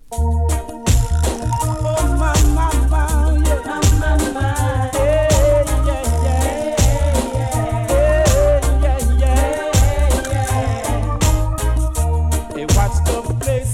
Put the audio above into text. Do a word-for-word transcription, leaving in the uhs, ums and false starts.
Oh, my, my, my, yeah. My, my, my. Yeah, yeah, yeah. Yeah, yeah, yeah. Hey, what's the place